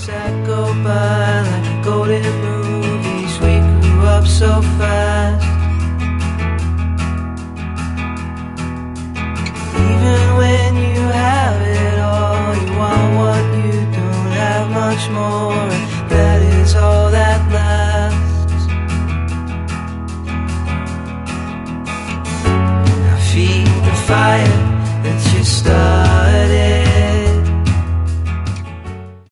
that go by like golden movies. We grew up so fast. Even when you have it all, you want what you don't have much more.